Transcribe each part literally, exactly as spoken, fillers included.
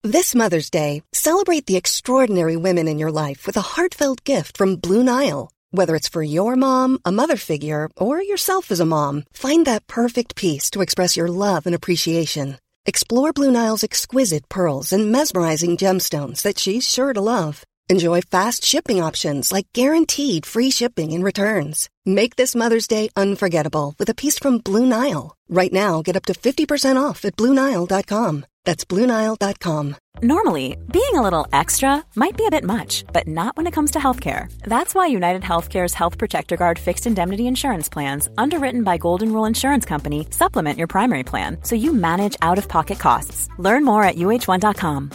This Mother's Day, celebrate the extraordinary women in your life with a heartfelt gift from Blue Nile. Whether it's for your mom, a mother figure, or yourself as a mom, find that perfect piece to express your love and appreciation. Explore Blue Nile's exquisite pearls and mesmerizing gemstones that she's sure to love. Enjoy fast shipping options like guaranteed free shipping and returns. Make this Mother's Day unforgettable with a piece from Blue Nile. Right now, get up to fifty percent off at Blue Nile dot com. That's Blue Nile dot com. Normally, being a little extra might be a bit much, but not when it comes to healthcare. That's why United Healthcare's Health Protector Guard fixed indemnity insurance plans, underwritten by Golden Rule Insurance Company, supplement your primary plan so you manage out-of-pocket costs. Learn more at U H one dot com.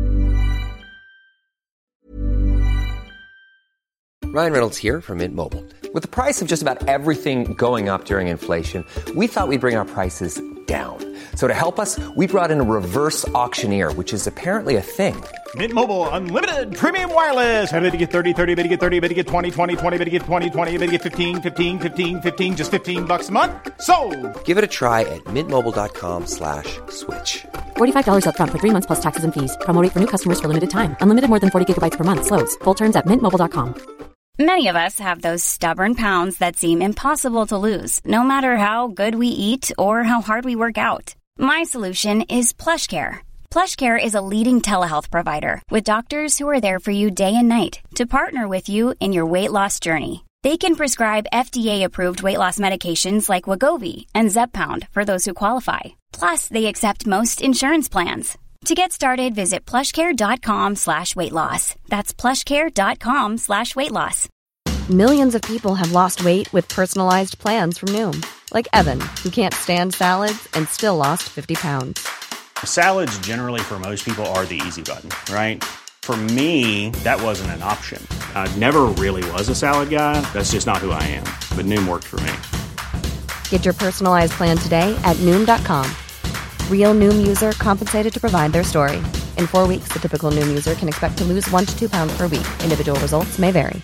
Ryan Reynolds here from Mint Mobile. With the price of just about everything going up during inflation, we thought we'd bring our prices down. So to help us, we brought in a reverse auctioneer, which is apparently a thing. Mint Mobile Unlimited Premium Wireless. How to get thirty, thirty, how to get thirty, how to get twenty, twenty, twenty, how to get twenty, twenty, how to get fifteen, fifteen, fifteen, fifteen, just fifteen bucks a month? Sold! Give it a try at mintmobile.com slash switch. forty-five dollars up front for three months plus taxes and fees. Promo rate for new customers for limited time. Unlimited more than forty gigabytes per month. Slows full terms at mint mobile dot com. Many of us have those stubborn pounds that seem impossible to lose, no matter how good we eat or how hard we work out. My solution is PlushCare. PlushCare is a leading telehealth provider with doctors who are there for you day and night to partner with you in your weight loss journey. They can prescribe F D A-approved weight loss medications like Wegovy and Zepbound for those who qualify. Plus, they accept most insurance plans. To get started, visit plushcare.com slash weight loss. That's plushcare.com slash weight loss. Millions of people have lost weight with personalized plans from Noom. Like Evan, who can't stand salads and still lost fifty pounds. Salads generally for most people are the easy button, right? For me, that wasn't an option. I never really was a salad guy. That's just not who I am. But Noom worked for me. Get your personalized plan today at Noom dot com. Real Noom user compensated to provide their story. In four weeks, the typical Noom user can expect to lose one to two pounds per week. Individual results may vary.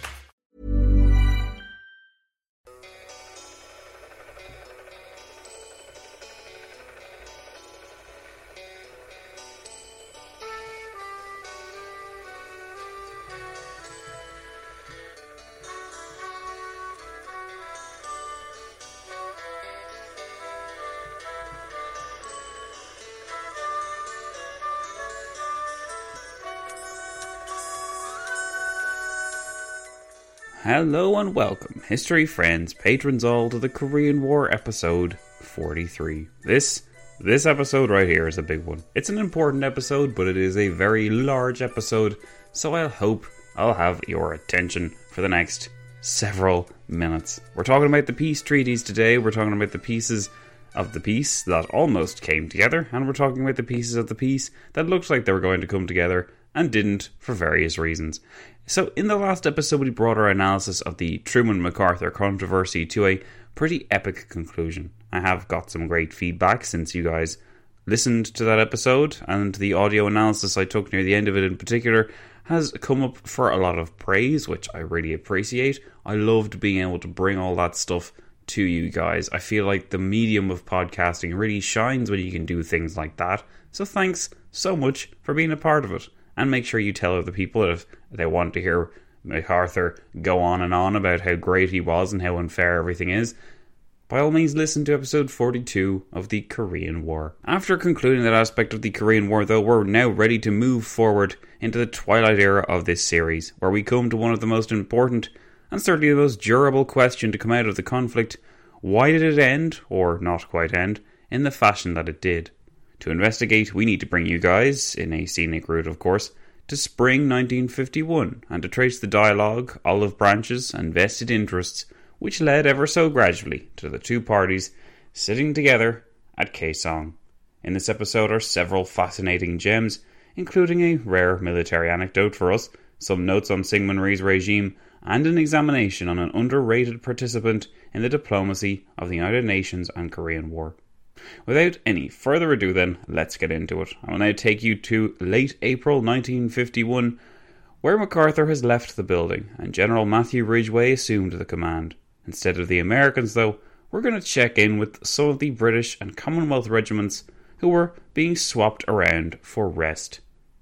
Hello and welcome, history friends, patrons all, to the Korean War episode forty-three. This, this episode right here is a big one. It's an important episode, but it is a very large episode, so I hope I'll have your attention for the next several minutes. We're talking about the peace treaties today, we're talking about the pieces of the peace that almost came together, and we're talking about the pieces of the peace that looked like they were going to come together and didn't for various reasons. So in the last episode we brought our analysis of the Truman-MacArthur controversy to a pretty epic conclusion. I have got some great feedback since you guys listened to that episode, and the audio analysis I took near the end of it in particular has come up for a lot of praise, which I really appreciate. I loved being able to bring all that stuff to you guys. I feel like the medium of podcasting really shines when you can do things like that. So thanks so much for being a part of it. And make sure you tell other people that if they want to hear MacArthur go on and on about how great he was and how unfair everything is, by all means listen to episode forty-two of the Korean War. After concluding that aspect of the Korean War, though, we're now ready to move forward into the twilight era of this series, where we come to one of the most important and certainly the most durable question to come out of the conflict. Why did it end, or not quite end, in the fashion that it did? To investigate, we need to bring you guys, in a scenic route of course, to spring nineteen fifty-one, and to trace the dialogue, olive branches, and vested interests which led ever so gradually to the two parties sitting together at Kaesong. In this episode are several fascinating gems, including a rare military anecdote for us, some notes on Syngman Rhee's regime, and an examination on an underrated participant in the diplomacy of the United Nations and Korean War. Without any further ado then, let's get into it. I will now take you to late April nineteen fifty-one, where MacArthur has left the building and General Matthew Ridgway assumed the command. Instead of the Americans though, we're going to check in with some of the British and Commonwealth regiments who were being swapped around for rest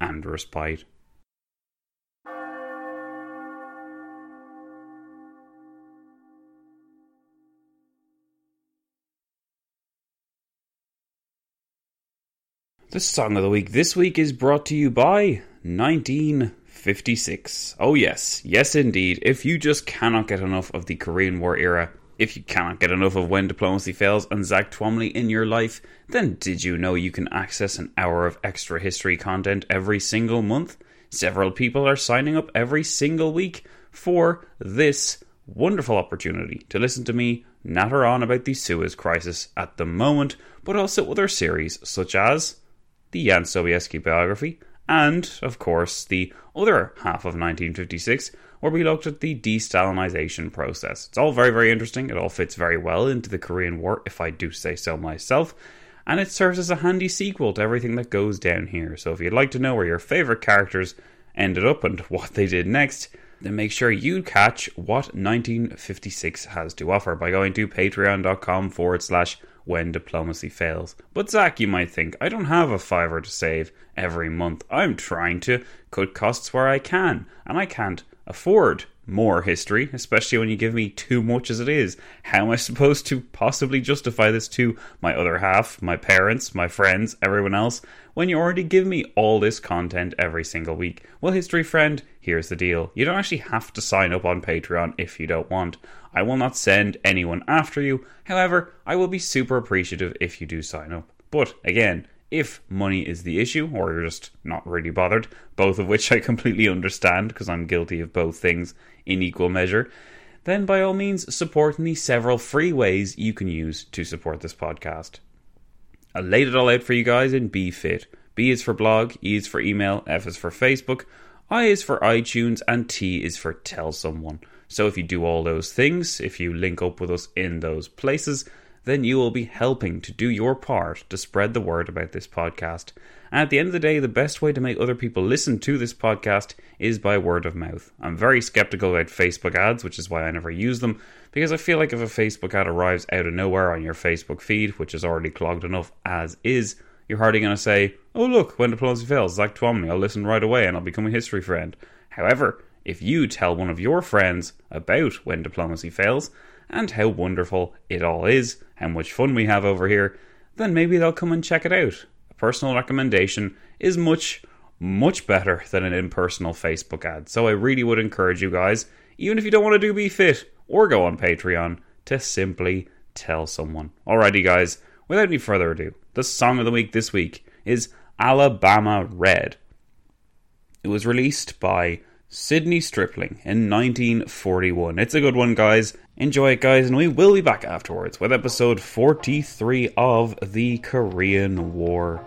and respite. The Song of the Week this week is brought to you by nineteen fifty-six. Oh yes, yes indeed. If you just cannot get enough of the Korean War era, if you cannot get enough of When Diplomacy Fails and Zach Twomley in your life, then did you know you can access an hour of extra history content every single month? Several people are signing up every single week for this wonderful opportunity to listen to me natter on about the Suez Crisis at the moment, but also other series such as the Jan Sobieski biography, and, of course, the other half of nineteen fifty-six, where we looked at the de-Stalinization process. It's all very, very interesting. It all fits very well into the Korean War, if I do say so myself, and it serves as a handy sequel to everything that goes down here. So if you'd like to know where your favourite characters ended up and what they did next, then make sure you catch what nineteen fifty-six has to offer by going to patreon.com forward slash when diplomacy fails. But Zach, you might think, I don't have a fiver to save every month. I'm trying to cut costs where I can, and I can't afford more history, especially when you give me too much as it is. How am I supposed to possibly justify this to my other half, my parents, my friends, everyone else, when you already give me all this content every single week? Well, history friend, here's the deal. You don't actually have to sign up on Patreon if you don't want. I will not send anyone after you. However, I will be super appreciative if you do sign up. But again, if money is the issue, or you're just not really bothered, both of which I completely understand because I'm guilty of both things in equal measure, then by all means support in the several free ways you can use to support this podcast. I laid it all out for you guys in B F I T. B is for blog, E is for email, F is for Facebook, I is for iTunes, and T is for tell someone. So if you do all those things, if you link up with us in those places, then you will be helping to do your part to spread the word about this podcast. And at the end of the day, the best way to make other people listen to this podcast is by word of mouth. I'm very skeptical about Facebook ads, which is why I never use them, because I feel like if a Facebook ad arrives out of nowhere on your Facebook feed, which is already clogged enough as is, you're hardly going to say, oh look, When Diplomacy Fails, Zach Twomley, I'll listen right away and I'll become a history friend. However, if you tell one of your friends about When Diplomacy Fails, and how wonderful it all is, how much fun we have over here, then maybe they'll come and check it out. A personal recommendation is much, much better than an impersonal Facebook ad. So I really would encourage you guys, even if you don't want to do B F I T or go on Patreon, to simply tell someone. Alrighty guys, without any further ado, the song of the week this week is Alabama Red. It was released by Sidney Stripling in nineteen forty-one. It's a good one, guys. Enjoy it, guys, and we will be back afterwards with episode forty-three of the Korean War.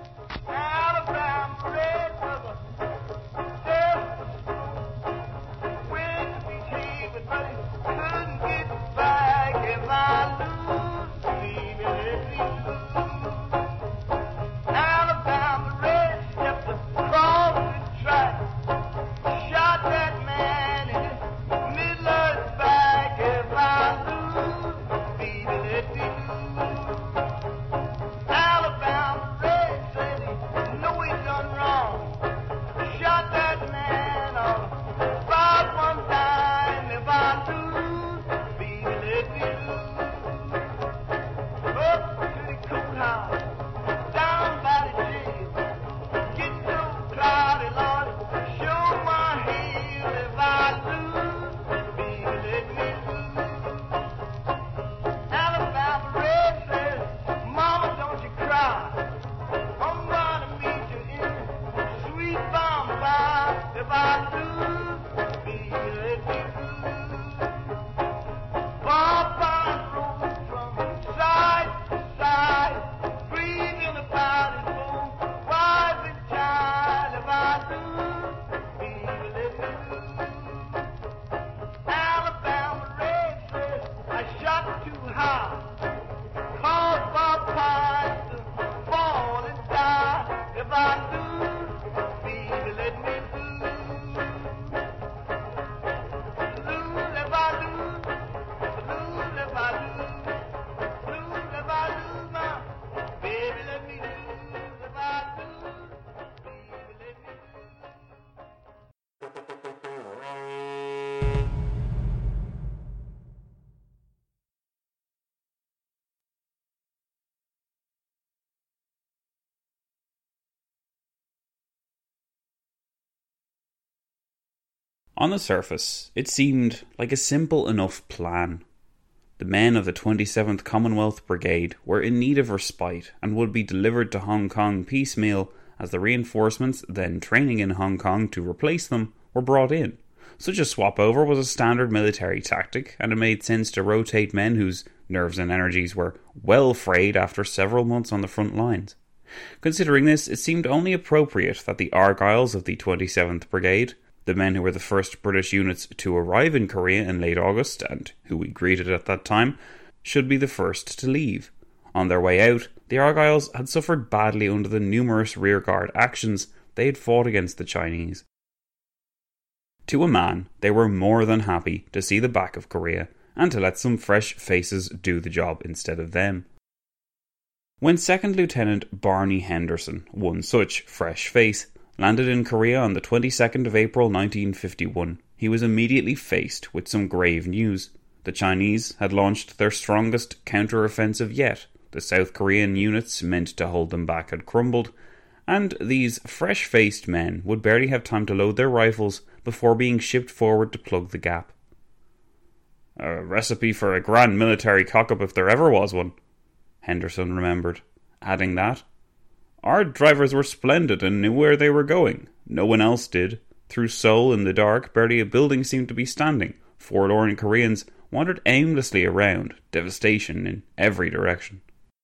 Alabama Red, On the surface, it seemed like a simple enough plan. The men of the twenty-seventh Commonwealth Brigade were in need of respite and would be delivered to Hong Kong piecemeal as the reinforcements then training in Hong Kong to replace them were brought in. Such a swap over was a standard military tactic, and it made sense to rotate men whose nerves and energies were well frayed after several months on the front lines. Considering this, it seemed only appropriate that the Argylls of the twenty-seventh Brigade, the men who were the first British units to arrive in Korea in late August, and who we greeted at that time, should be the first to leave. On their way out, the Argylls had suffered badly under the numerous rearguard actions they had fought against the Chinese. To a man, they were more than happy to see the back of Korea, and to let some fresh faces do the job instead of them. When Second Lieutenant Barney Henderson, one such fresh face, landed in Korea on the twenty-second of April nineteen fifty-one, he was immediately faced with some grave news. The Chinese had launched their strongest counter-offensive yet. The South Korean units meant to hold them back had crumbled, and these fresh-faced men would barely have time to load their rifles before being shipped forward to plug the gap. A recipe for a grand military cock-up if there ever was one, Henderson remembered, adding that, "Our drivers were splendid and knew where they were going. No one else did. Through Seoul in the dark, barely a building seemed to be standing. Forlorn Koreans wandered aimlessly around, devastation in every direction."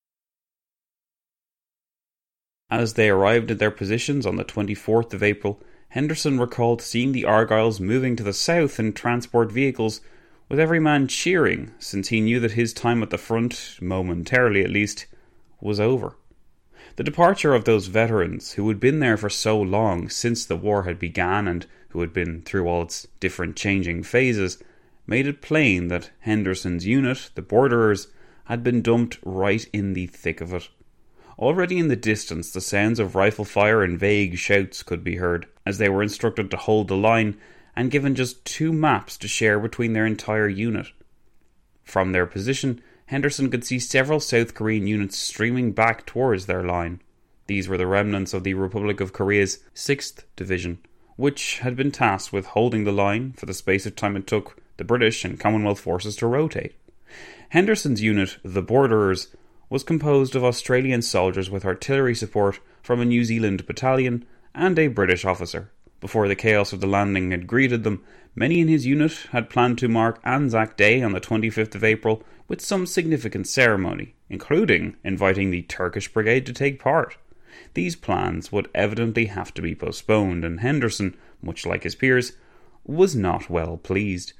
As they arrived at their positions on the twenty-fourth of April, Henderson recalled seeing the Argylls moving to the south in transport vehicles, with every man cheering, since he knew that his time at the front, momentarily at least, was over. The departure of those veterans who had been there for so long since the war had begun and who had been through all its different changing phases, made it plain that Henderson's unit, the Borderers, had been dumped right in the thick of it. Already in the distance, the sounds of rifle fire and vague shouts could be heard, as they were instructed to hold the line and given just two maps to share between their entire unit. From their position, Henderson could see several South Korean units streaming back towards their line. These were the remnants of the Republic of Korea's sixth Division, which had been tasked with holding the line for the space of time it took the British and Commonwealth forces to rotate. Henderson's unit, the Borderers, was composed of Australian soldiers with artillery support from a New Zealand battalion and a British officer. Before the chaos of the landing had greeted them, many in his unit had planned to mark Anzac Day on the twenty-fifth of April with some significant ceremony, including inviting the Turkish Brigade to take part. These plans would evidently have to be postponed, and Henderson, much like his peers, was not well pleased.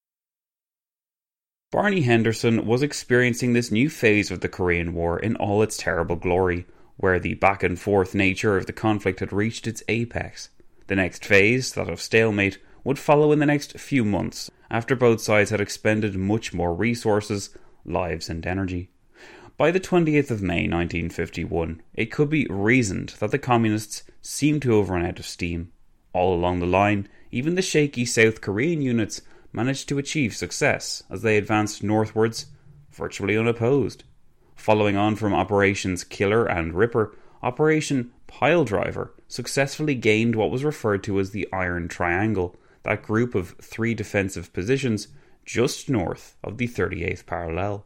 Barney Henderson was experiencing this new phase of the Korean War in all its terrible glory, where the back-and-forth nature of the conflict had reached its apex. The next phase, that of stalemate, would follow in the next few months, after both sides had expended much more resources, lives and energy. By the twentieth of May nineteen fifty-one, it could be reasoned that the Communists seemed to have run out of steam. All along the line, even the shaky South Korean units managed to achieve success as they advanced northwards, virtually unopposed. Following on from Operations Killer and Ripper, Operation Piledriver successfully gained what was referred to as the Iron Triangle, that group of three defensive positions just north of the thirty-eighth parallel.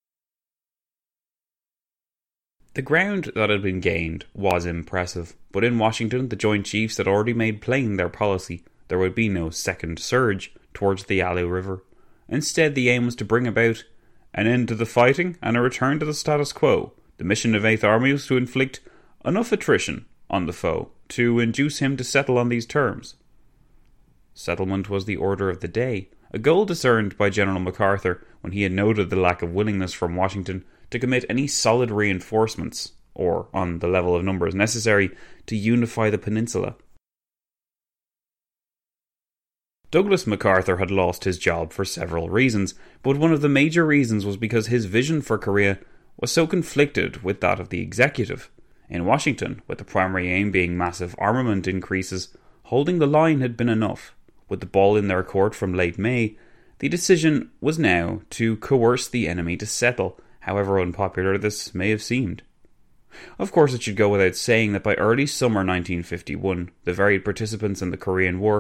The ground that had been gained was impressive, but in Washington the Joint Chiefs had already made plain their policy. There would be no second surge towards the Yalu River. Instead, the aim was to bring about an end to the fighting and a return to the status quo. The mission of Eighth Army was to inflict enough attrition on the foe to induce him to settle on these terms. Settlement was the order of the day, a goal discerned by General MacArthur when he had noted the lack of willingness from Washington to commit any solid reinforcements, or, on the level of numbers necessary, to unify the peninsula. Douglas MacArthur had lost his job for several reasons, but one of the major reasons was because his vision for Korea was so conflicted with that of the executive. In Washington, with the primary aim being massive armament increases, holding the line had been enough. With the ball in their court from late May, the decision was now to coerce the enemy to settle, however unpopular this may have seemed. Of course, it should go without saying that by early summer nineteen fifty-one, the varied participants in the Korean War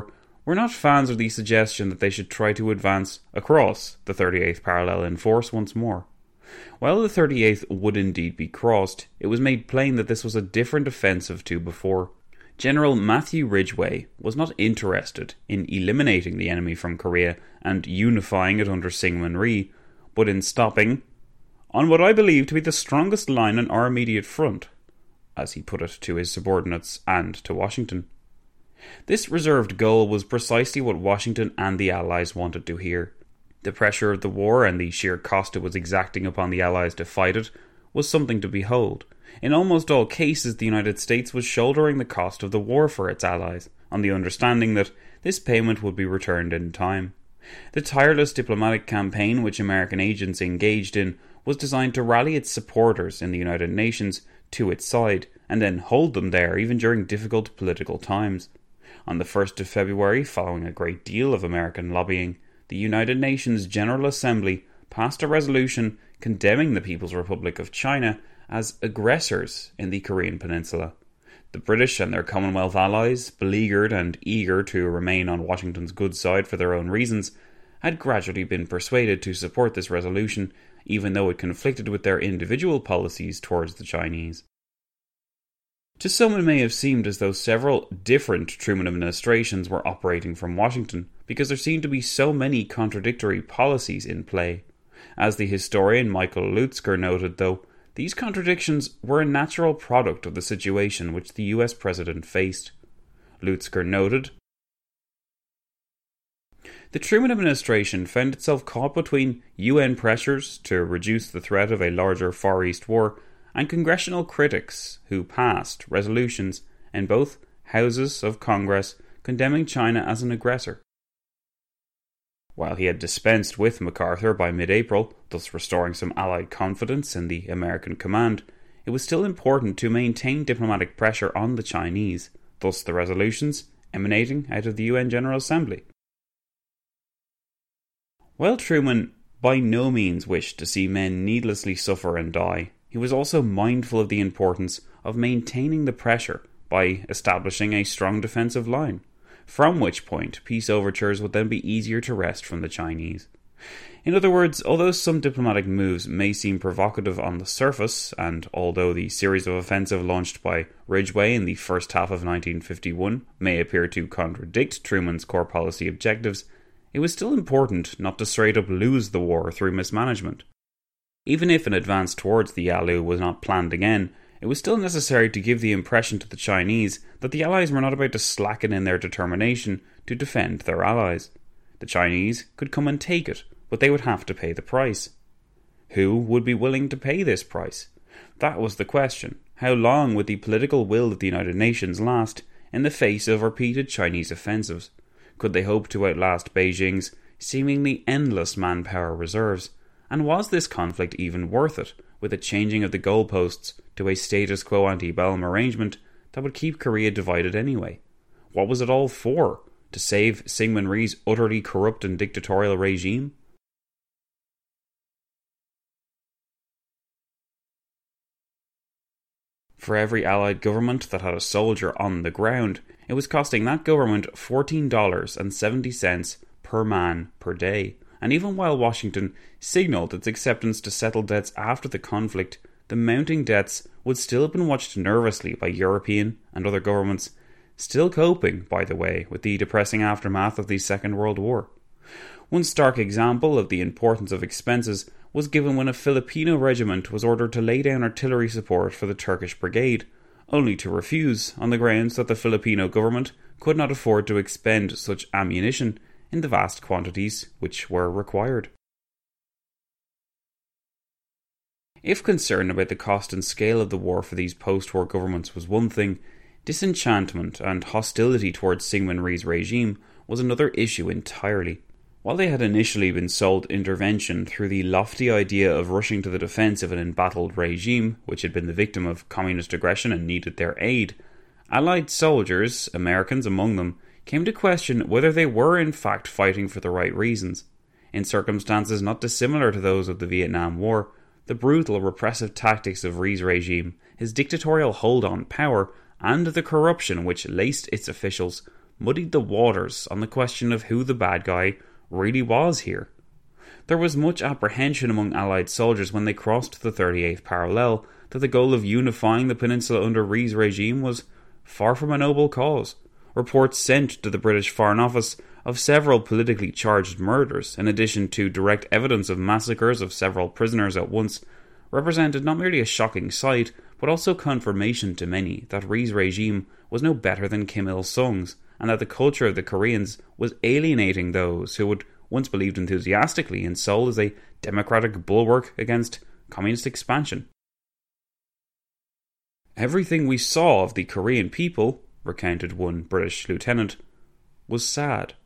were not fans of the suggestion that they should try to advance across the thirty-eighth parallel in force once more. While the thirty-eighth would indeed be crossed, it was made plain that this was a different offensive to before. General Matthew Ridgway was not interested in eliminating the enemy from Korea and unifying it under Syngman Rhee, but in stopping on what I believe to be the strongest line on our immediate front, as he put it to his subordinates and to Washington. This reserved goal was precisely what Washington and the Allies wanted to hear. The pressure of the war and the sheer cost it was exacting upon the Allies to fight it was something to behold. In almost all cases, the United States was shouldering the cost of the war for its allies, on the understanding that this payment would be returned in time. The tireless diplomatic campaign which American agents engaged in was designed to rally its supporters in the United Nations to its side, and then hold them there even during difficult political times. On the first of February, following a great deal of American lobbying, the United Nations General Assembly passed a resolution condemning the People's Republic of China as aggressors in the Korean Peninsula. The British and their Commonwealth allies, beleaguered and eager to remain on Washington's good side for their own reasons, had gradually been persuaded to support this resolution, even though it conflicted with their individual policies towards the Chinese. To some, it may have seemed as though several different Truman administrations were operating from Washington, because there seemed to be so many contradictory policies in play. As the historian Michael Lutzker noted, though, these contradictions were a natural product of the situation which the U S president faced. Lutzker noted, "The Truman administration found itself caught between U N pressures to reduce the threat of a larger Far East war and congressional critics who passed resolutions in both houses of Congress condemning China as an aggressor. While he had dispensed with MacArthur by mid-April, thus restoring some Allied confidence in the American command, it was still important to maintain diplomatic pressure on the Chinese, thus the resolutions emanating out of the U N General Assembly." While Truman by no means wished to see men needlessly suffer and die, he was also mindful of the importance of maintaining the pressure by establishing a strong defensive line, from which point peace overtures would then be easier to wrest from the Chinese. In other words, although some diplomatic moves may seem provocative on the surface, and although the series of offensive launched by Ridgway in the first half of nineteen fifty-one may appear to contradict Truman's core policy objectives, it was still important not to straight up lose the war through mismanagement. Even if an advance towards the Yalu was not planned again, it was still necessary to give the impression to the Chinese that the Allies were not about to slacken in their determination to defend their allies. The Chinese could come and take it, but they would have to pay the price. Who would be willing to pay this price? That was the question. How long would the political will of the United Nations last in the face of repeated Chinese offensives? Could they hope to outlast Beijing's seemingly endless manpower reserves? And was this conflict even worth it, with a changing of the goalposts to a status quo antebellum arrangement that would keep Korea divided anyway? What was it all for? To save Syngman Rhee's utterly corrupt and dictatorial regime? For every Allied government that had a soldier on the ground, it was costing that government fourteen dollars and seventy cents per man per day. And even while Washington signalled its acceptance to settle debts after the conflict, the mounting debts would still have been watched nervously by European and other governments, still coping, by the way, with the depressing aftermath of the Second World War. One stark example of the importance of expenses was given when a Filipino regiment was ordered to lay down artillery support for the Turkish brigade, only to refuse on the grounds that the Filipino government could not afford to expend such ammunition in the vast quantities which were required. If concern about the cost and scale of the war for these post-war governments was one thing, disenchantment and hostility towards Syngman Rhee's regime was another issue entirely. While they had initially been sold intervention through the lofty idea of rushing to the defence of an embattled regime which had been the victim of communist aggression and needed their aid, Allied soldiers, Americans among them, came to question whether they were in fact fighting for the right reasons. In circumstances not dissimilar to those of the Vietnam War, the brutal repressive tactics of Rhee's regime, his dictatorial hold on power, and the corruption which laced its officials muddied the waters on the question of who the bad guy really was here. There was much apprehension among Allied soldiers when they crossed the thirty-eighth parallel that the goal of unifying the peninsula under Rhee's regime was far from a noble cause. Reports sent to the British Foreign Office of several politically charged murders, in addition to direct evidence of massacres of several prisoners at once, represented not merely a shocking sight, but also confirmation to many that Rhee's regime was no better than Kim Il-sung's, and that the culture of the Koreans was alienating those who had once believed enthusiastically in Seoul as a democratic bulwark against communist expansion. "Everything we saw of the Korean people," recounted one British lieutenant, "was sad."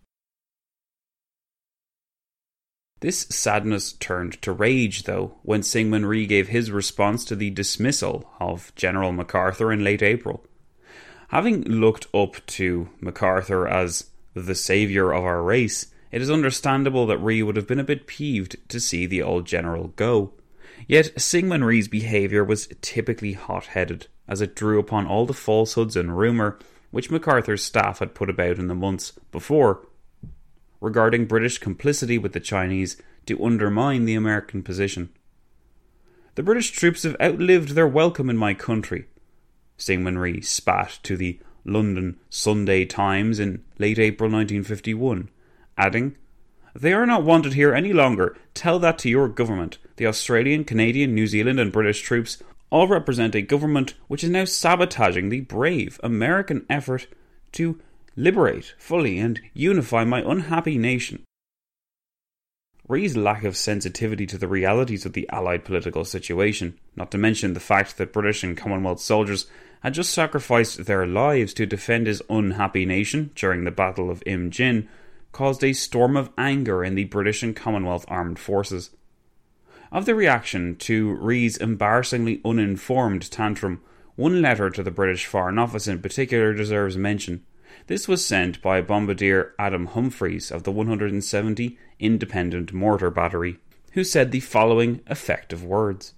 This sadness turned to rage, though, when Syngman Rhee gave his response to the dismissal of General MacArthur in late April. Having looked up to MacArthur as the saviour of our race, it is understandable that Rhee would have been a bit peeved to see the old general go. Yet Syngman Rhee's behaviour was typically hot-headed, as it drew upon all the falsehoods and rumour which MacArthur's staff had put about in the months before regarding British complicity with the Chinese to undermine the American position. "The British troops have outlived their welcome in my country," Syngman Rhee spat to the London Sunday Times in late April nineteen fifty-one, adding, "They are not wanted here any longer. Tell that to your government. The Australian, Canadian, New Zealand and British troops all represent a government which is now sabotaging the brave American effort to liberate fully and unify my unhappy nation." Rhee's lack of sensitivity to the realities of the Allied political situation, not to mention the fact that British and Commonwealth soldiers had just sacrificed their lives to defend his unhappy nation during the Battle of Im Jin, caused a storm of anger in the British and Commonwealth armed forces. Of the reaction to Rhee's embarrassingly uninformed tantrum, one letter to the British Foreign Office in particular deserves mention. This was sent by Bombardier Adam Humphreys of the one hundred seventy Independent Mortar Battery, who said the following effective words.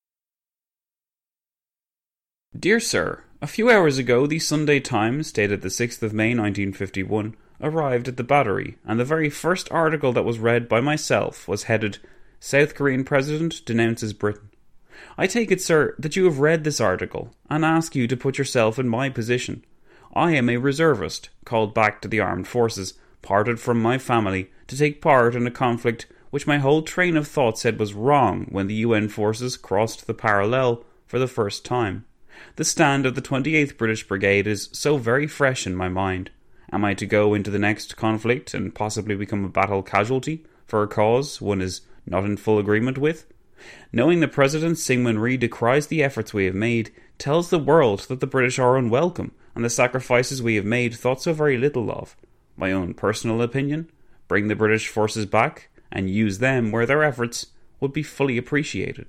"Dear Sir, a few hours ago the Sunday Times, dated the sixth of May nineteen fifty-one, arrived at the battery, and the very first article that was read by myself was headed, 'South Korean President denounces Britain.' I take it, sir, that you have read this article, and ask you to put yourself in my position. I am a reservist, called back to the armed forces, parted from my family, to take part in a conflict which my whole train of thought said was wrong when the U N forces crossed the parallel for the first time. The stand of the twenty-eighth British Brigade is so very fresh in my mind. Am I to go into the next conflict and possibly become a battle casualty for a cause one is not in full agreement with? Knowing the President Syngman Rhee decries the efforts we have made, tells the world that the British are unwelcome, and the sacrifices we have made thought so very little of. My own personal opinion, bring the British forces back, and use them where their efforts would be fully appreciated."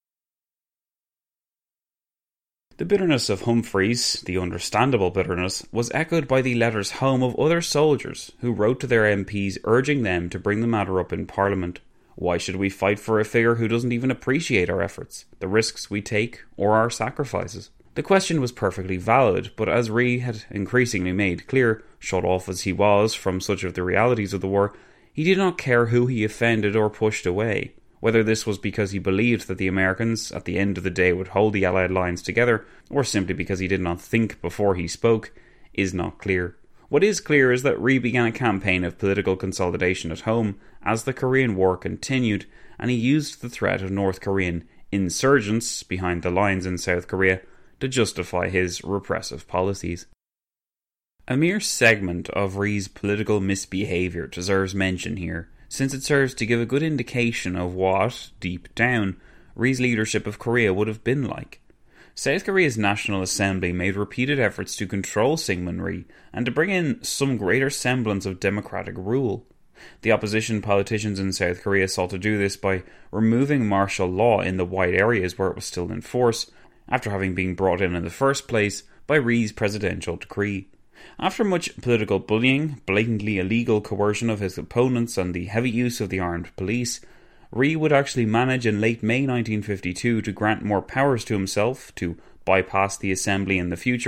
The bitterness of Humphreys, the understandable bitterness, was echoed by the letters home of other soldiers who wrote to their M Ps urging them to bring the matter up in Parliament. Why should we fight for a figure who doesn't even appreciate our efforts, the risks we take, or our sacrifices? The question was perfectly valid, but as Rhee had increasingly made clear, shut off as he was from such of the realities of the war, he did not care who he offended or pushed away. Whether this was because he believed that the Americans, at the end of the day, would hold the Allied lines together, or simply because he did not think before he spoke, is not clear. What is clear is that Rhee began a campaign of political consolidation at home as the Korean War continued, and he used the threat of North Korean insurgents behind the lines in South Korea to justify his repressive policies. A mere segment of Rhee's political misbehaviour deserves mention here, since it serves to give a good indication of what, deep down, Rhee's leadership of Korea would have been like. South Korea's National Assembly made repeated efforts to control Syngman Rhee and to bring in some greater semblance of democratic rule. The opposition politicians in South Korea sought to do this by removing martial law in the wide areas where it was still in force, after having been brought in in the first place by Rhee's presidential decree. After much political bullying, blatantly illegal coercion of his opponents and the heavy use of the armed police, Rhee would actually manage in late May nineteen fifty-two to grant more powers to himself, to bypass the Assembly in the future,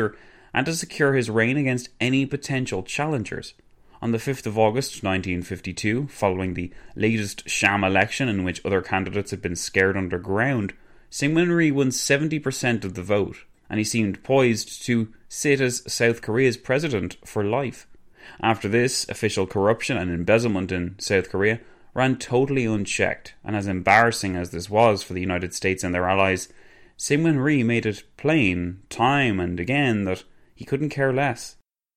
and to secure his reign against any potential challengers. On the fifth of August nineteen fifty-two, following the latest sham election in which other candidates had been scared underground, Syngman Rhee won seventy percent of the vote, and he seemed poised to sit as South Korea's president for life. After this, official corruption and embezzlement in South Korea ran totally unchecked, and as embarrassing as this was for the United States and their allies, Syngman Rhee made it plain, time and again, that he couldn't care less.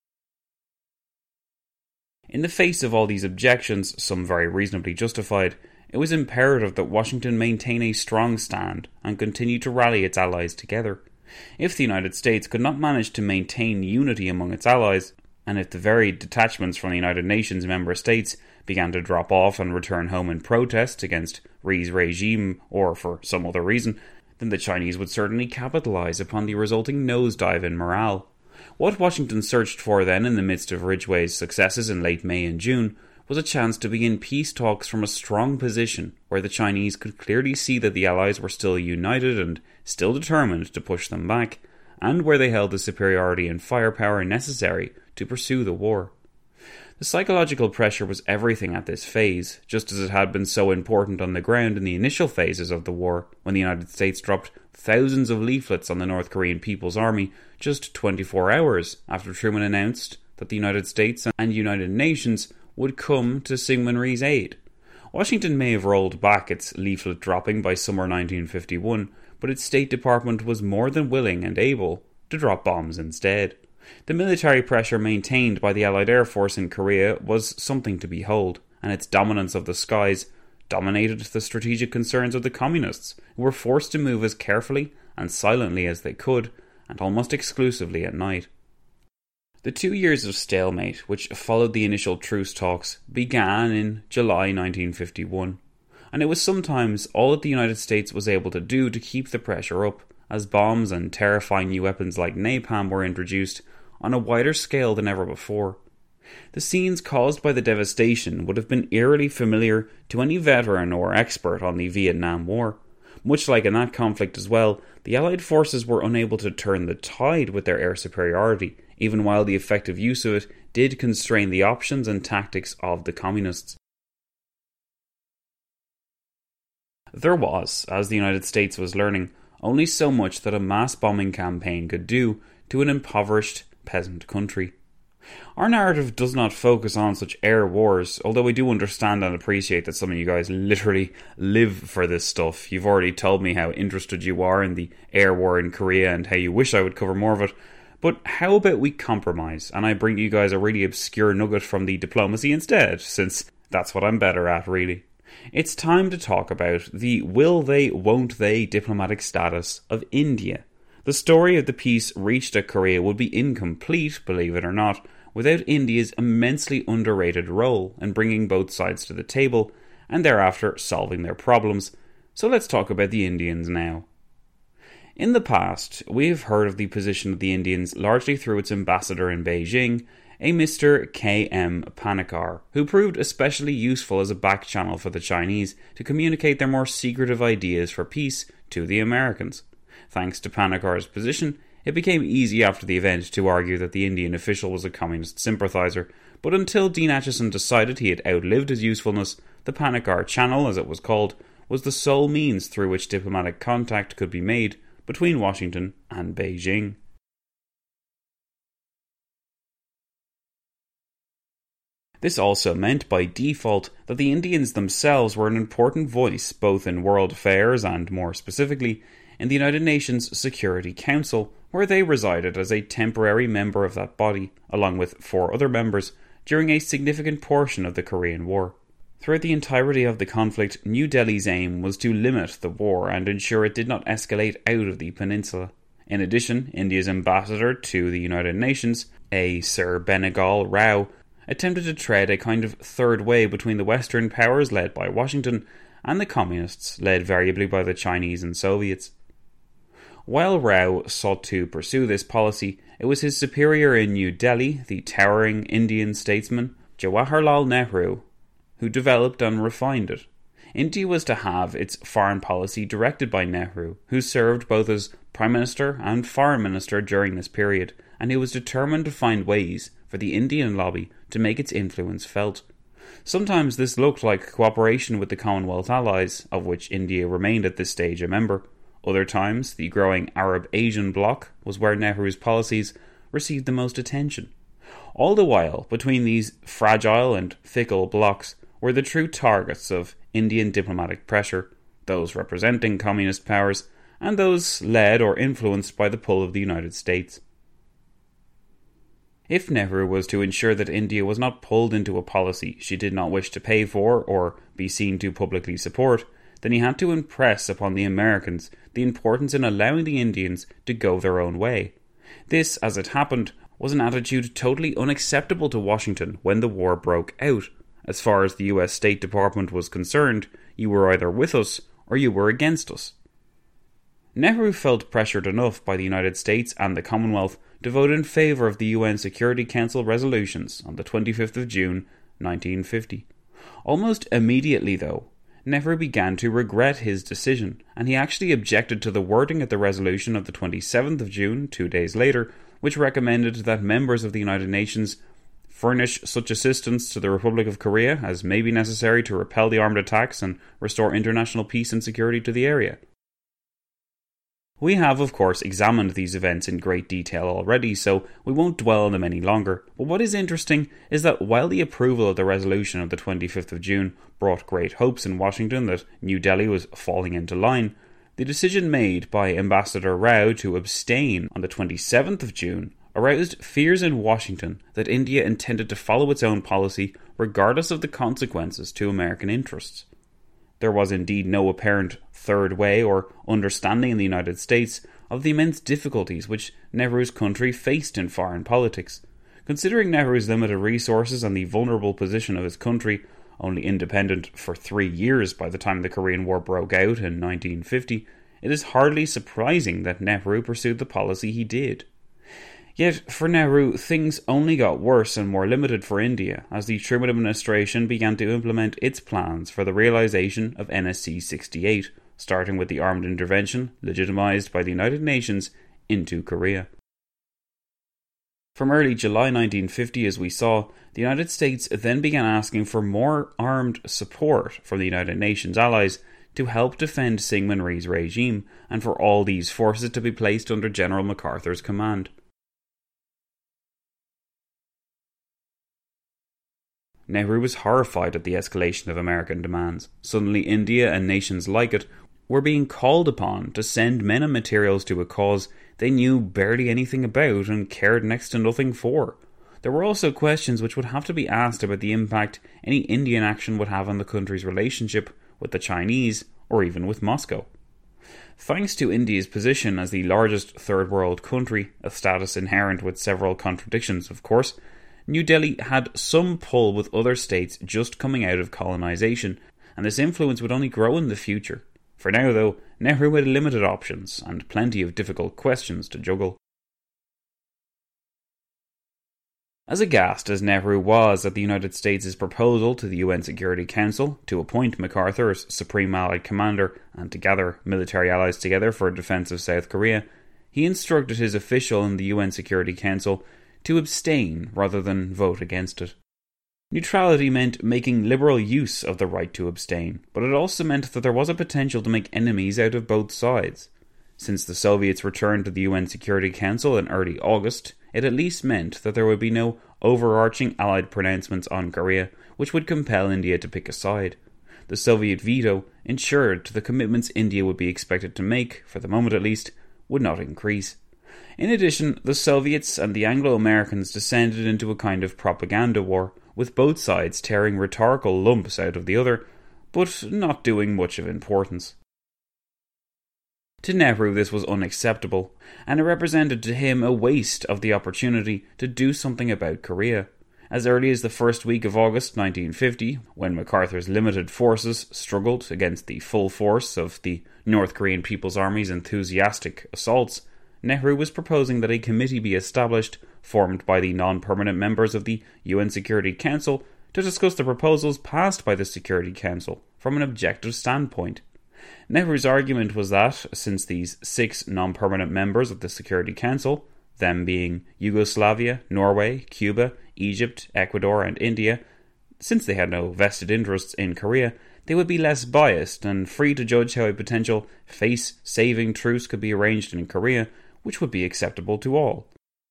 In the face of all these objections, some very reasonably justified, it was imperative that Washington maintain a strong stand and continue to rally its allies together. If the United States could not manage to maintain unity among its allies, and if the varied detachments from the United Nations member states began to drop off and return home in protest against Rhee's regime or for some other reason, then the Chinese would certainly capitalise upon the resulting nosedive in morale. What Washington searched for then, in the midst of Ridgway's successes in late May and June, was a chance to begin peace talks from a strong position where the Chinese could clearly see that the Allies were still united and still determined to push them back, and where they held the superiority and firepower necessary to pursue the war. The psychological pressure was everything at this phase, just as it had been so important on the ground in the initial phases of the war, when the United States dropped thousands of leaflets on the North Korean People's Army just twenty-four hours after Truman announced that the United States and United Nations would come to Syngman Rhee's aid. Washington may have rolled back its leaflet dropping by summer nineteen fifty-one, but its State Department was more than willing and able to drop bombs instead. The military pressure maintained by the Allied Air Force in Korea was something to behold, and its dominance of the skies dominated the strategic concerns of the Communists, who were forced to move as carefully and silently as they could, and almost exclusively at night. The two years of stalemate which followed the initial truce talks began in July nineteen fifty-one, and it was sometimes all that the United States was able to do to keep the pressure up, as bombs and terrifying new weapons like napalm were introduced on a wider scale than ever before. The scenes caused by the devastation would have been eerily familiar to any veteran or expert on the Vietnam War. Much like in that conflict as well, the Allied forces were unable to turn the tide with their air superiority, even while the effective use of it did constrain the options and tactics of the Communists. There was, as the United States was learning, only so much that a mass bombing campaign could do to an impoverished peasant country. Our narrative does not focus on such air wars, although we do understand and appreciate that some of you guys literally live for this stuff. You've already told me how interested you are in the air war in Korea and how you wish I would cover more of it. But how about we compromise and I bring you guys a really obscure nugget from the diplomacy instead, since that's what I'm better at, really. It's time to talk about the will they, won't they diplomatic status of India. The story of the peace reached at Korea would be incomplete, believe it or not, without India's immensely underrated role in bringing both sides to the table and thereafter solving their problems. So let's talk about the Indians now. In the past, we have heard of the position of the Indians largely through its ambassador in Beijing, a Mister K M Panikkar, who proved especially useful as a back channel for the Chinese to communicate their more secretive ideas for peace to the Americans. Thanks to Panikkar's position, it became easy after the event to argue that the Indian official was a communist sympathiser, but until Dean Acheson decided he had outlived his usefulness, the Panikkar Channel, as it was called, was the sole means through which diplomatic contact could be made between Washington and Beijing. This also meant by default that the Indians themselves were an important voice both in world affairs and, more specifically, in the United Nations Security Council, where they resided as a temporary member of that body, along with four other members, during a significant portion of the Korean War. Throughout the entirety of the conflict, New Delhi's aim was to limit the war and ensure it did not escalate out of the peninsula. In addition, India's ambassador to the United Nations, a Sir Benegal Rao, attempted to tread a kind of third way between the Western powers led by Washington and the Communists led variably by the Chinese and Soviets. While Rao sought to pursue this policy, it was his superior in New Delhi, the towering Indian statesman Jawaharlal Nehru, who developed and refined it. India was to have its foreign policy directed by Nehru, who served both as Prime Minister and Foreign Minister during this period, and he was determined to find ways for the Indian lobby to make its influence felt. Sometimes this looked like cooperation with the Commonwealth allies, of which India remained at this stage a member. Other times, the growing Arab-Asian bloc was where Nehru's policies received the most attention. All the while, between these fragile and fickle blocs were the true targets of Indian diplomatic pressure, those representing communist powers, and those led or influenced by the pull of the United States. If Nehru was to ensure that India was not pulled into a policy she did not wish to pay for or be seen to publicly support, then he had to impress upon the Americans the importance in allowing the Indians to go their own way. This, as it happened, was an attitude totally unacceptable to Washington when the war broke out. As far as the U S State Department was concerned, you were either with us or you were against us. Nehru felt pressured enough by the United States and the Commonwealth to vote in favour of the U N Security Council resolutions on the twenty-fifth of June, nineteen fifty. Almost immediately, though, Nehru began to regret his decision, and he actually objected to the wording of the resolution of the twenty-seventh of June, two days later, which recommended that members of the United Nations furnish such assistance to the Republic of Korea as may be necessary to repel the armed attacks and restore international peace and security to the area. We have, of course, examined these events in great detail already, so we won't dwell on them any longer. But what is interesting is that while the approval of the resolution of the twenty-fifth of June brought great hopes in Washington that New Delhi was falling into line, the decision made by Ambassador Rao to abstain on the twenty-seventh of June aroused fears in Washington that India intended to follow its own policy regardless of the consequences to American interests. There was indeed no apparent third way or understanding in the United States of the immense difficulties which Nehru's country faced in foreign politics. Considering Nehru's limited resources and the vulnerable position of his country, only independent for three years by the time the Korean War broke out in nineteen fifty, it is hardly surprising that Nehru pursued the policy he did. Yet, for Nehru, things only got worse and more limited for India as the Truman administration began to implement its plans for the realization of N S C sixty-eight, starting with the armed intervention, legitimised by the United Nations, into Korea. From early July nineteen fifty, as we saw, the United States then began asking for more armed support from the United Nations allies to help defend Syngman Rhee's regime, and for all these forces to be placed under General MacArthur's command. Nehru was horrified at the escalation of American demands. Suddenly India and nations like it were being called upon to send men and materials to a cause they knew barely anything about and cared next to nothing for. There were also questions which would have to be asked about the impact any Indian action would have on the country's relationship with the Chinese or even with Moscow. Thanks to India's position as the largest third world country, a status inherent with several contradictions of course, New Delhi had some pull with other states just coming out of colonisation, and this influence would only grow in the future. For now, though, Nehru had limited options and plenty of difficult questions to juggle. As aghast as Nehru was at the United States' proposal to the U N Security Council to appoint MacArthur as Supreme Allied Commander and to gather military allies together for defence of South Korea, he instructed his official in the U N Security Council to abstain rather than vote against it. Neutrality meant making liberal use of the right to abstain, but it also meant that there was a potential to make enemies out of both sides. Since the Soviets returned to the U N Security Council in early August, it at least meant that there would be no overarching Allied pronouncements on Korea, which would compel India to pick a side. The Soviet veto ensured the commitments India would be expected to make, for the moment at least, would not increase. In addition, the Soviets and the Anglo-Americans descended into a kind of propaganda war, with both sides tearing rhetorical lumps out of the other, but not doing much of importance. To Nehru this was unacceptable, and it represented to him a waste of the opportunity to do something about Korea. As early as the first week of August nineteen fifty, when MacArthur's limited forces struggled against the full force of the North Korean People's Army's enthusiastic assaults, Nehru was proposing that a committee be established, formed by the non-permanent members of the U N Security Council, to discuss the proposals passed by the Security Council from an objective standpoint. Nehru's argument was that, since these six non-permanent members of the Security Council, them being Yugoslavia, Norway, Cuba, Egypt, Ecuador and India, since they had no vested interests in Korea, they would be less biased and free to judge how a potential face-saving truce could be arranged in Korea, which would be acceptable to all.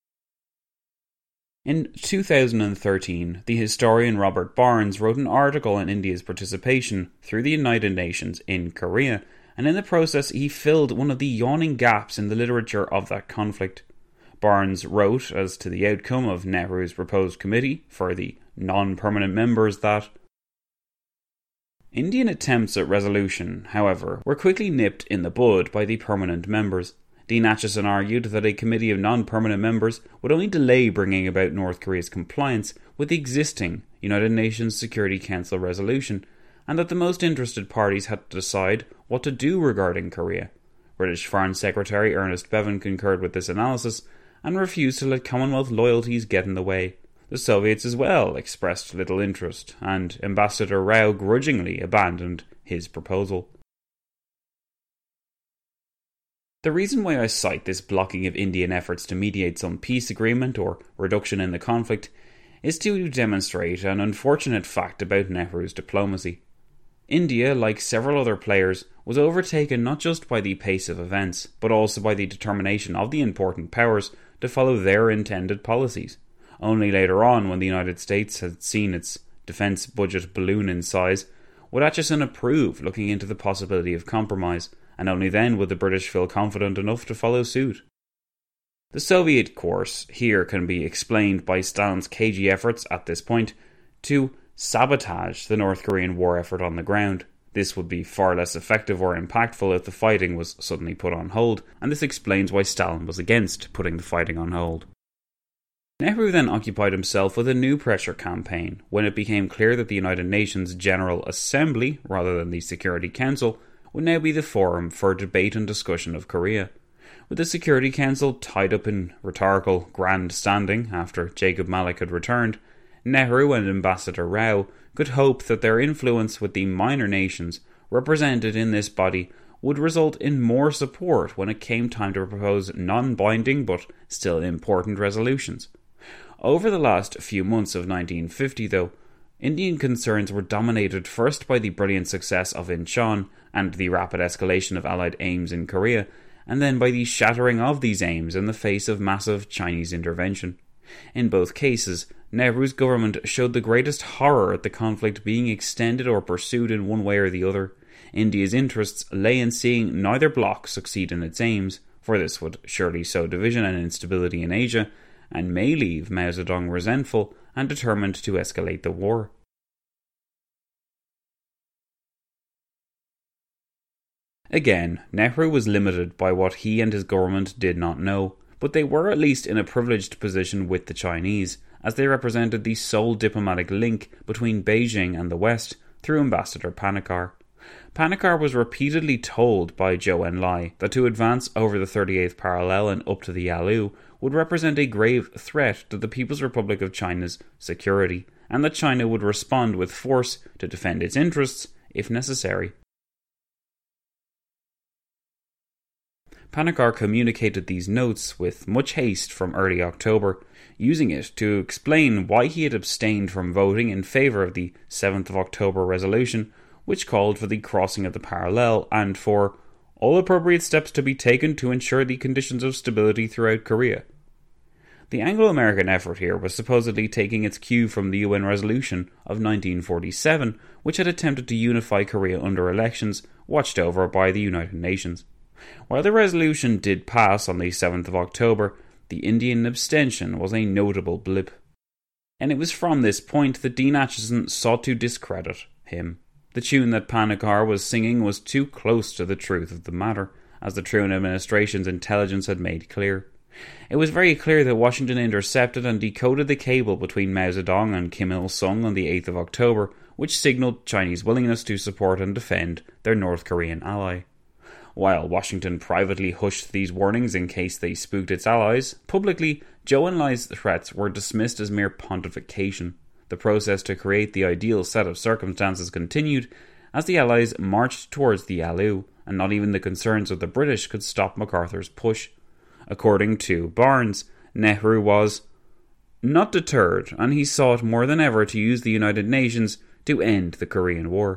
In two thousand thirteen, the historian Robert Barnes wrote an article on India's participation through the United Nations in Korea, and in the process he filled one of the yawning gaps in the literature of that conflict. Barnes wrote as to the outcome of Nehru's proposed committee for the non-permanent members that Indian attempts at resolution, however, were quickly nipped in the bud by the permanent members. Dean Acheson argued that a committee of non-permanent members would only delay bringing about North Korea's compliance with the existing United Nations Security Council resolution, and that the most interested parties had to decide what to do regarding Korea. British Foreign Secretary Ernest Bevin concurred with this analysis and refused to let Commonwealth loyalties get in the way. The Soviets as well expressed little interest, and Ambassador Rao grudgingly abandoned his proposal. The reason why I cite this blocking of Indian efforts to mediate some peace agreement or reduction in the conflict is to demonstrate an unfortunate fact about Nehru's diplomacy. India, like several other players, was overtaken not just by the pace of events, but also by the determination of the important powers to follow their intended policies. Only later on, when the United States had seen its defence budget balloon in size, would Acheson approve looking into the possibility of compromise, and only then would the British feel confident enough to follow suit. The Soviet course here can be explained by Stalin's cagey efforts at this point to sabotage the North Korean war effort on the ground. This would be far less effective or impactful if the fighting was suddenly put on hold, and this explains why Stalin was against putting the fighting on hold. Nehru then occupied himself with a new pressure campaign when it became clear that the United Nations General Assembly, rather than the Security Council, would now be the forum for debate and discussion of Korea. With the Security Council tied up in rhetorical grandstanding after Jacob Malik had returned, Nehru and Ambassador Rao could hope that their influence with the minor nations represented in this body would result in more support when it came time to propose non-binding but still important resolutions. Over the last few months of nineteen fifty, though, Indian concerns were dominated first by the brilliant success of Incheon and the rapid escalation of Allied aims in Korea, and then by the shattering of these aims in the face of massive Chinese intervention. In both cases, Nehru's government showed the greatest horror at the conflict being extended or pursued in one way or the other. India's interests lay in seeing neither bloc succeed in its aims, for this would surely sow division and instability in Asia, and may leave Mao Zedong resentful and determined to escalate the war. Again, Nehru was limited by what he and his government did not know, but they were at least in a privileged position with the Chinese, as they represented the sole diplomatic link between Beijing and the West through Ambassador Panikkar. Panikkar was repeatedly told by Zhou Enlai that to advance over the thirty-eighth parallel and up to the Yalu would represent a grave threat to the People's Republic of China's security, and that China would respond with force to defend its interests if necessary. Panikkar communicated these notes with much haste from early October, using it to explain why he had abstained from voting in favour of the seventh of October resolution, which called for the crossing of the parallel and for all appropriate steps to be taken to ensure the conditions of stability throughout Korea. The Anglo-American effort here was supposedly taking its cue from the U N resolution of nineteen forty-seven, which had attempted to unify Korea under elections watched over by the United Nations. While the resolution did pass on the seventh of October, the Indian abstention was a notable blip. And it was from this point that Dean Acheson sought to discredit him. The tune that Panikkar was singing was too close to the truth of the matter, as the Truman administration's intelligence had made clear. It was very clear that Washington intercepted and decoded the cable between Mao Zedong and Kim Il-sung on the eighth of October, which signalled Chinese willingness to support and defend their North Korean ally. While Washington privately hushed these warnings in case they spooked its allies, publicly, Zhou Enlai's threats were dismissed as mere pontification. The process to create the ideal set of circumstances continued as the Allies marched towards the Yalu, and not even the concerns of the British could stop MacArthur's push. According to Barnes, Nehru was not deterred, and he sought more than ever to use the United Nations to end the Korean War.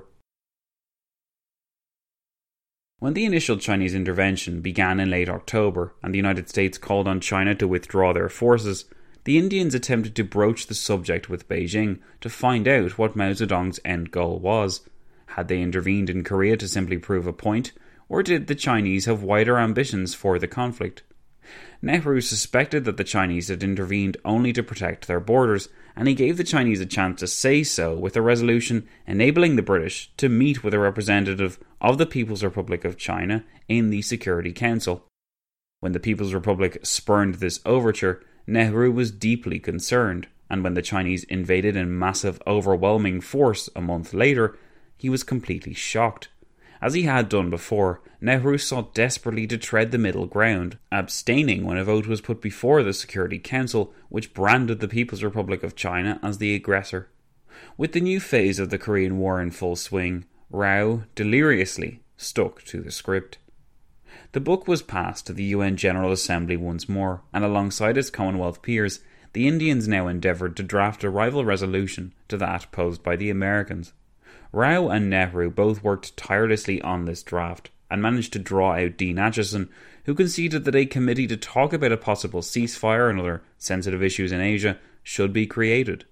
When the initial Chinese intervention began in late October and the United States called on China to withdraw their forces, the Indians attempted to broach the subject with Beijing to find out what Mao Zedong's end goal was. Had they intervened in Korea to simply prove a point, or did the Chinese have wider ambitions for the conflict? Nehru suspected that the Chinese had intervened only to protect their borders, and he gave the Chinese a chance to say so with a resolution enabling the British to meet with a representative of the People's Republic of China in the Security Council. When the People's Republic spurned this overture, Nehru was deeply concerned, and when the Chinese invaded in massive, overwhelming force a month later, he was completely shocked. As he had done before, Nehru sought desperately to tread the middle ground, abstaining when a vote was put before the Security Council, which branded the People's Republic of China as the aggressor. With the new phase of the Korean War in full swing, Rao deliriously stuck to the script. The book was passed to the U N General Assembly once more, and alongside its Commonwealth peers, the Indians now endeavoured to draft a rival resolution to that posed by the Americans. Rao and Nehru both worked tirelessly on this draft and managed to draw out Dean Acheson, who conceded that a committee to talk about a possible ceasefire and other sensitive issues in Asia should be created.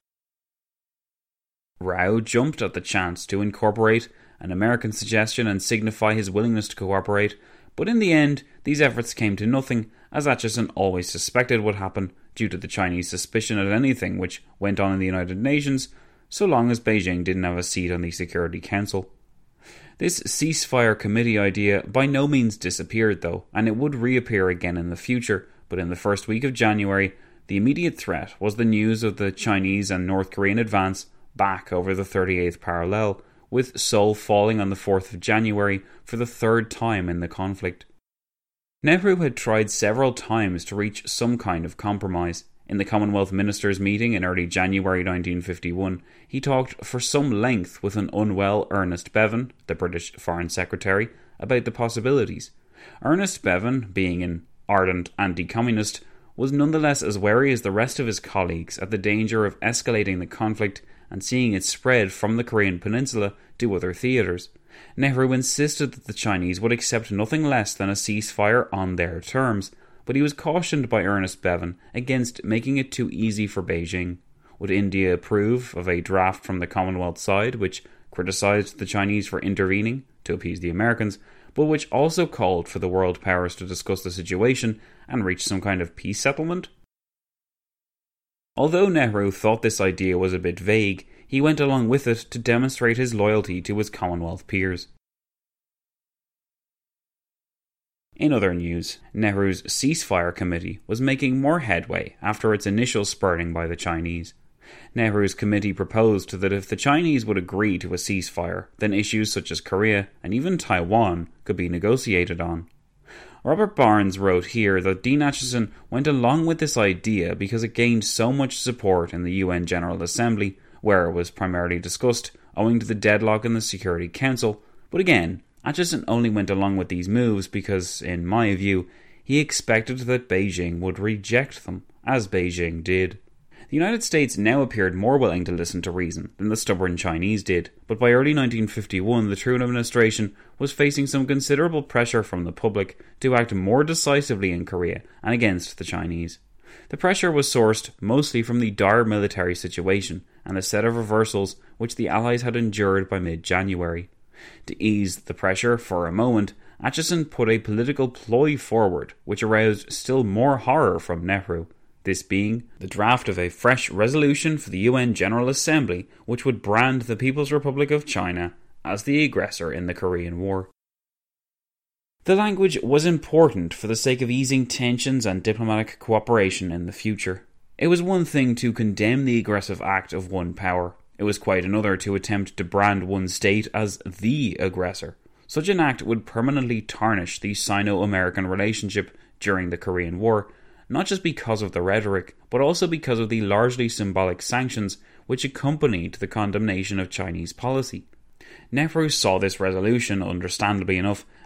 Rao jumped at the chance to incorporate an American suggestion and signify his willingness to cooperate, but in the end these efforts came to nothing, as Acheson always suspected would happen due to the Chinese suspicion at anything which went on in the United Nations, so long as Beijing didn't have a seat on the Security Council. This ceasefire committee idea by no means disappeared though, and it would reappear again in the future, but in the first week of January, the immediate threat was the news of the Chinese and North Korean advance back over the thirty-eighth parallel, with Seoul falling on the fourth of January for the third time in the conflict. Nehru had tried several times to reach some kind of compromise. In the Commonwealth Ministers' meeting in early January nineteen fifty-one, he talked for some length with an unwell Ernest Bevin, the British Foreign Secretary, about the possibilities. Ernest Bevin, being an ardent anti-communist, was nonetheless as wary as the rest of his colleagues at the danger of escalating the conflict and seeing it spread from the Korean peninsula to other theatres. Nehru insisted that the Chinese would accept nothing less than a ceasefire on their terms, but he was cautioned by Ernest Bevin against making it too easy for Beijing. Would India approve of a draft from the Commonwealth side which criticised the Chinese for intervening to appease the Americans, but which also called for the world powers to discuss the situation and reach some kind of peace settlement? Although Nehru thought this idea was a bit vague, he went along with it to demonstrate his loyalty to his Commonwealth peers. In other news, Nehru's ceasefire committee was making more headway after its initial spurning by the Chinese. Nehru's committee proposed that if the Chinese would agree to a ceasefire, then issues such as Korea and even Taiwan could be negotiated on. Robert Barnes wrote here that Dean Acheson went along with this idea because it gained so much support in the U N General Assembly, where it was primarily discussed owing to the deadlock in the Security Council, but again, Acheson only went along with these moves because, in my view, he expected that Beijing would reject them, as Beijing did. The United States now appeared more willing to listen to reason than the stubborn Chinese did, but by early nineteen fifty-one the Truman administration was facing some considerable pressure from the public to act more decisively in Korea and against the Chinese. The pressure was sourced mostly from the dire military situation and the set of reversals which the Allies had endured by mid-January. To ease the pressure for a moment, Acheson put a political ploy forward which aroused still more horror from Nehru, this being the draft of a fresh resolution for the U N General Assembly which would brand the People's Republic of China as the aggressor in the Korean War. The language was important for the sake of easing tensions and diplomatic cooperation in the future. It was one thing to condemn the aggressive act of one power. It was quite another to attempt to brand one state as the aggressor. Such an act would permanently tarnish the Sino-American relationship during the Korean War, not just because of the rhetoric, but also because of the largely symbolic sanctions which accompanied the condemnation of Chinese policy. Nehru saw this resolution, understandably enough,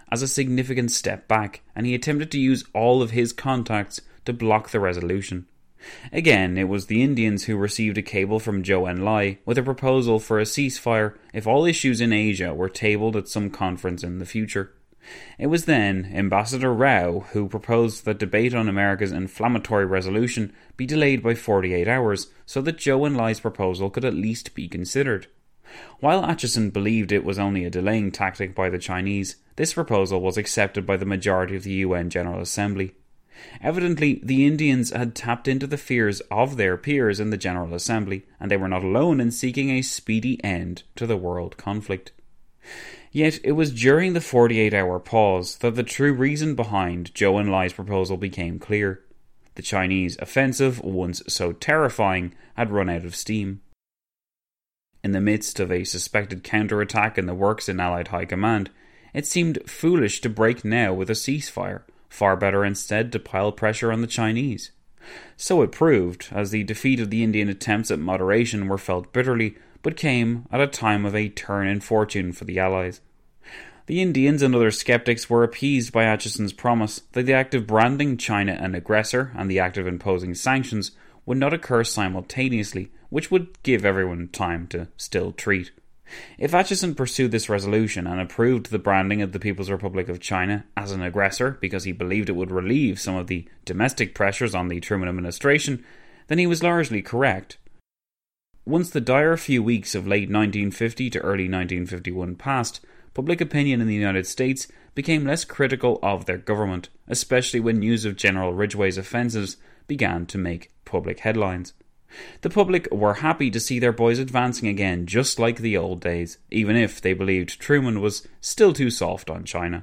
as a significant step back, and he attempted to use all of his contacts to block the resolution. Again, it was the Indians who received a cable from Zhou Enlai with a proposal for a ceasefire if all issues in Asia were tabled at some conference in the future. It was then Ambassador Rao who proposed that debate on America's inflammatory resolution be delayed by forty-eight hours so that Zhou Enlai's proposal could at least be considered. While Acheson believed it was only a delaying tactic by the Chinese, this proposal was accepted by the majority of the U N General Assembly. Evidently, the Indians had tapped into the fears of their peers in the General Assembly, and they were not alone in seeking a speedy end to the world conflict. Yet it was during the forty-eight hour pause that the true reason behind Zhou Enlai's proposal became clear. The Chinese offensive, once so terrifying, had run out of steam. In the midst of a suspected counterattack in the works in Allied High Command, it seemed foolish to break now with a ceasefire. Far better instead to pile pressure on the Chinese. So it proved, as the defeat of the Indian attempts at moderation were felt bitterly, but came at a time of a turn in fortune for the Allies. The Indians and other skeptics were appeased by Acheson's promise that the act of branding China an aggressor and the act of imposing sanctions would not occur simultaneously, which would give everyone time to still treat. If Acheson pursued this resolution and approved the branding of the People's Republic of China as an aggressor because he believed it would relieve some of the domestic pressures on the Truman administration, then he was largely correct. Once the dire few weeks of late nineteen fifty to early nineteen fifty-one passed, public opinion in the United States became less critical of their government, especially when news of General Ridgway's offensives began to make public headlines. The public were happy to see their boys advancing again just like the old days, even if they believed Truman was still too soft on China.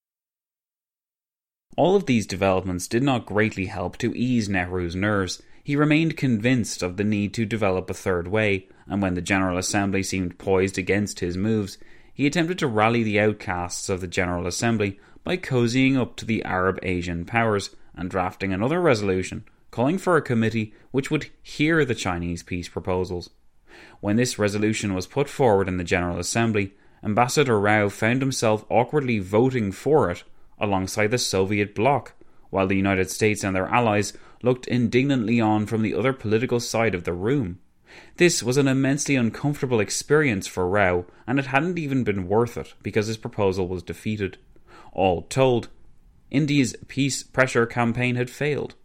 All of these developments did not greatly help to ease Nehru's nerves. He remained convinced of the need to develop a third way, and when the General Assembly seemed poised against his moves, he attempted to rally the outcasts of the General Assembly by cozying up to the Arab Asian powers and drafting another resolution calling for a committee which would hear the Chinese peace proposals. When this resolution was put forward in the General Assembly, Ambassador Rao found himself awkwardly voting for it alongside the Soviet bloc, while the United States and their allies looked indignantly on from the other political side of the room. This was an immensely uncomfortable experience for Rao, and it hadn't even been worth it because his proposal was defeated. All told, India's peace pressure campaign had failed.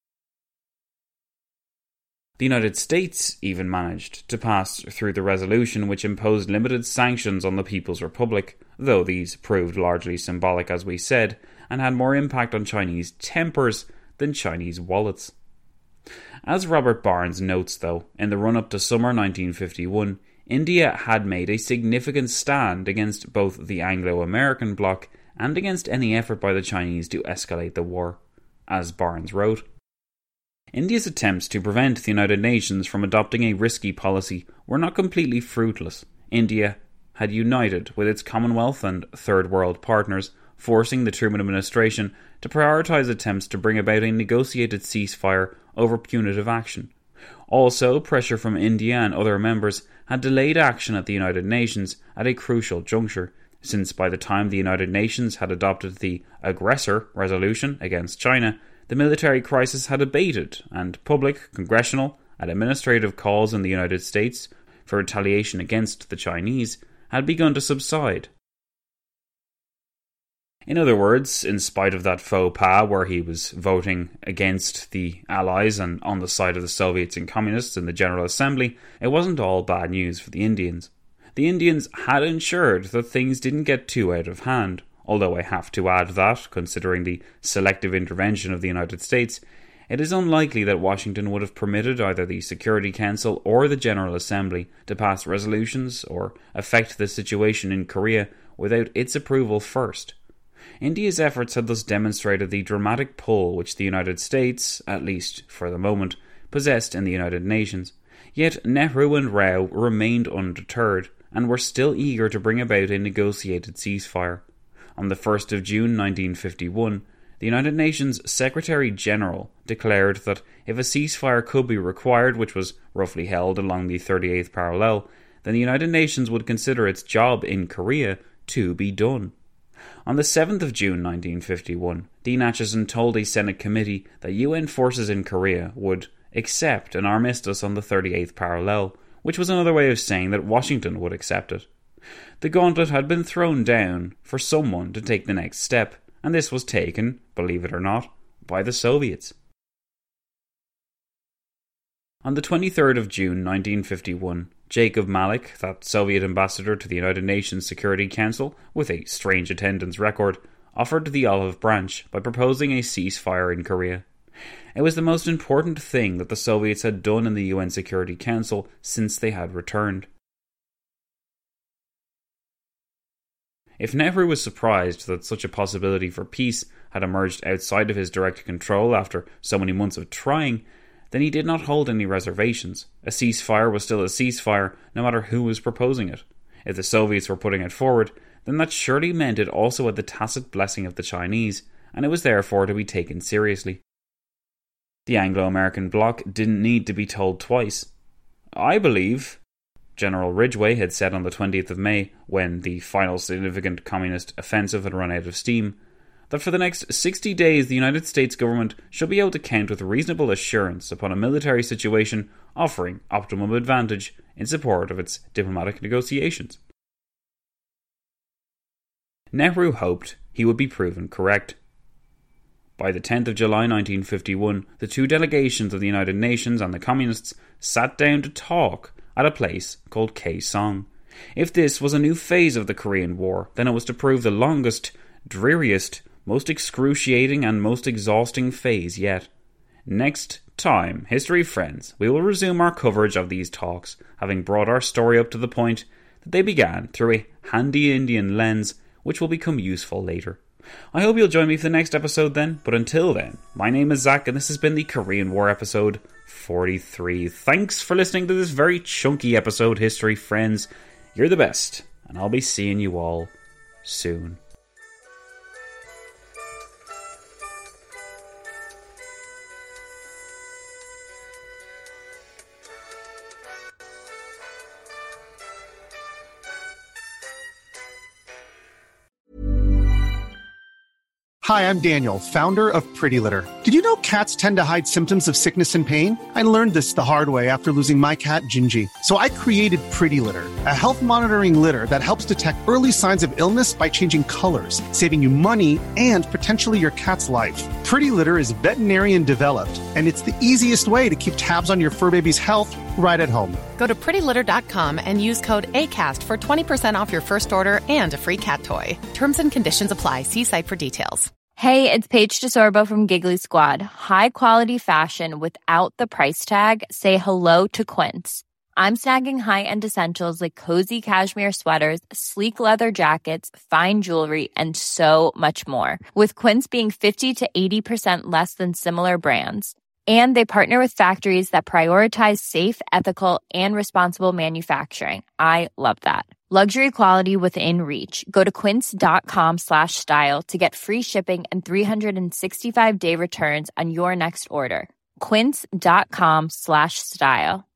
The United States even managed to pass through the resolution which imposed limited sanctions on the People's Republic, though these proved largely symbolic as we said, and had more impact on Chinese tempers than Chinese wallets. As Robert Barnes notes though, in the run-up to summer nineteen fifty-one, India had made a significant stand against both the Anglo-American bloc and against any effort by the Chinese to escalate the war. As Barnes wrote, India's attempts to prevent the United Nations from adopting a risky policy were not completely fruitless. India had united with its Commonwealth and Third World partners, forcing the Truman administration to prioritise attempts to bring about a negotiated ceasefire over punitive action. Also, pressure from India and other members had delayed action at the United Nations at a crucial juncture, since by the time the United Nations had adopted the aggressor resolution against China, the military crisis had abated, and public, congressional, and administrative calls in the United States for retaliation against the Chinese had begun to subside. In other words, in spite of that faux pas where he was voting against the Allies and on the side of the Soviets and Communists in the General Assembly, it wasn't all bad news for the Indians. The Indians had ensured that things didn't get too out of hand. Although I have to add that, considering the selective intervention of the United States, it is unlikely that Washington would have permitted either the Security Council or the General Assembly to pass resolutions or affect the situation in Korea without its approval first. India's efforts had thus demonstrated the dramatic pull which the United States, at least for the moment, possessed in the United Nations. Yet Nehru and Rao remained undeterred and were still eager to bring about a negotiated ceasefire. On the first of June nineteen fifty-one, the United Nations Secretary-General declared that if a ceasefire could be required, which was roughly held along the thirty-eighth parallel, then the United Nations would consider its job in Korea to be done. On the seventh of June nineteen fifty-one, Dean Acheson told a Senate committee that U N forces in Korea would accept an armistice on the thirty-eighth parallel, which was another way of saying that Washington would accept it. The gauntlet had been thrown down for someone to take the next step, and this was taken, believe it or not, by the Soviets. On the twenty-third of June nineteen fifty-one, Jacob Malik, that Soviet ambassador to the United Nations Security Council with a strange attendance record, offered the olive branch by proposing a ceasefire in Korea. It was the most important thing that the Soviets had done in the U N Security Council since they had returned. If Nehru was surprised that such a possibility for peace had emerged outside of his direct control after so many months of trying, then he did not hold any reservations. A ceasefire was still a ceasefire, no matter who was proposing it. If the Soviets were putting it forward, then that surely meant it also had the tacit blessing of the Chinese, and it was therefore to be taken seriously. The Anglo-American bloc didn't need to be told twice. I believe, General Ridgway had said on the twentieth of May, when the final significant communist offensive had run out of steam, that for the next sixty days the United States government should be able to count with reasonable assurance upon a military situation offering optimum advantage in support of its diplomatic negotiations. Nehru hoped he would be proven correct. By the tenth of July nineteen fifty-one, the two delegations of the United Nations and the Communists sat down to talk at a place called Kaesong. If this was a new phase of the Korean War, then it was to prove the longest, dreariest, most excruciating and most exhausting phase yet. Next time, history friends, we will resume our coverage of these talks, having brought our story up to the point that they began through a handy Indian lens, which will become useful later. I hope you'll join me for the next episode then, but until then, my name is Zach and this has been the Korean War episode forty-three. Thanks for listening to this very chunky episode, history friends. You're the best, and I'll be seeing you all soon. Hi, I'm Daniel, founder of Pretty Litter. Did you know cats tend to hide symptoms of sickness and pain? I learned this the hard way after losing my cat, Gingy. So I created Pretty Litter, a health monitoring litter that helps detect early signs of illness by changing colors, saving you money and potentially your cat's life. Pretty Litter is veterinarian developed, and it's the easiest way to keep tabs on your fur baby's health right at home. Go to pretty litter dot com and use code ACAST for twenty percent off your first order and a free cat toy. Terms and conditions apply. See site for details. Hey, it's Paige DeSorbo from Giggly Squad. High quality fashion without the price tag. Say hello to Quince. I'm snagging high-end essentials like cozy cashmere sweaters, sleek leather jackets, fine jewelry, and so much more. With Quince being fifty to eighty percent less than similar brands. And they partner with factories that prioritize safe, ethical, and responsible manufacturing. I love that. Luxury quality within reach. Go to quince.com slash style to get free shipping and three sixty-five day returns on your next order. Quince.com slash style.